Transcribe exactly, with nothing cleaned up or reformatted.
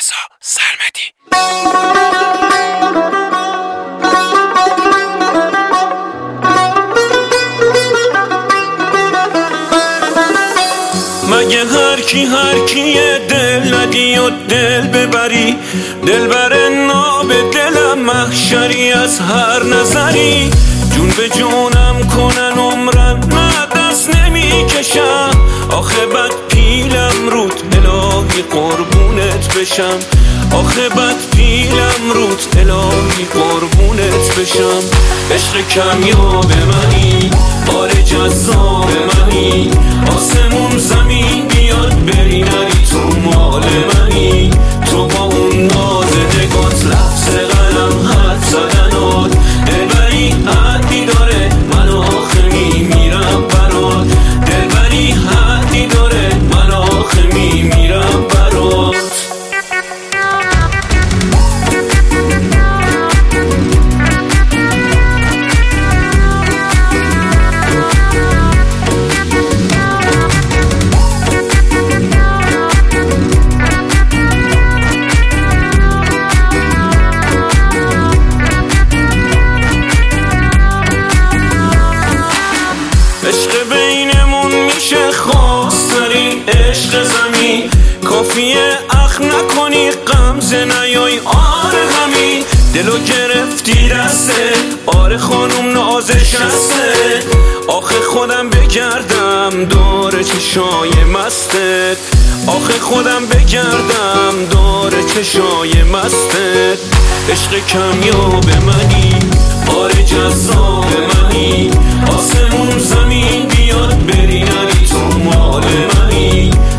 رضا سرمدی. مگه هر کی هر کیه دل ندی و دل ببری، دل بر ناب دلم محشری از هر نظری. جون به جونم کنن عمرن نه دست نمی کشم، آخه بد پیلم رود الهی قربونت بشم، آخه بد پیلم رود الهی قربونت بشم. عشق کمیاب منی، آره جذاب منی، آسمون زمین بیاد بری نری تو مال منی. تو با اون ناز نگات لفظ قلم حد زدنات، دلبری حدی داره من آخه میمیرم برات، دلبری حدی داره من آخه میمیرم برات. عشق بینمون میشه خواستنی عشق زمین، کافیه اخ نکنی غمزه نیای آره همین. دلو گرفتی دسته آره خانوم نازش هسته، آخه خودم بگردم دور چشای مستت، آخه خودم بگردم دور چشای مستت. عشق کمیاب منی، آره جذاب منی، آسمون زمین بیاد بری نری تو مال منی.